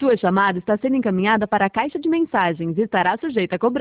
Sua chamada está sendo encaminhada para a caixa de mensagens e estará sujeita a cobrança.